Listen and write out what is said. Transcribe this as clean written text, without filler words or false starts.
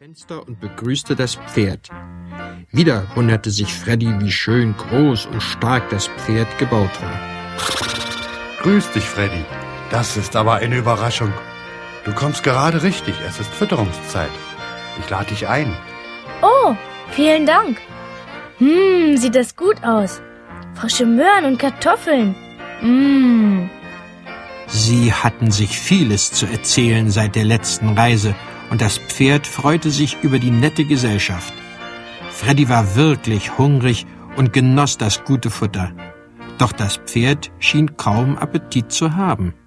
Fenster und begrüßte das Pferd. Wieder wunderte sich Freddy, wie schön groß und stark das Pferd gebaut war. Grüß dich, Freddy. Das ist aber eine Überraschung. Du kommst gerade richtig, es ist Fütterungszeit. Ich lade dich ein. Oh, vielen Dank. Sieht das gut aus. Frische Möhren und Kartoffeln. Sie hatten sich vieles zu erzählen seit der letzten Reise, und das Pferd freute sich über die nette Gesellschaft. Freddy war wirklich hungrig und genoss das gute Futter. Doch das Pferd schien kaum Appetit zu haben.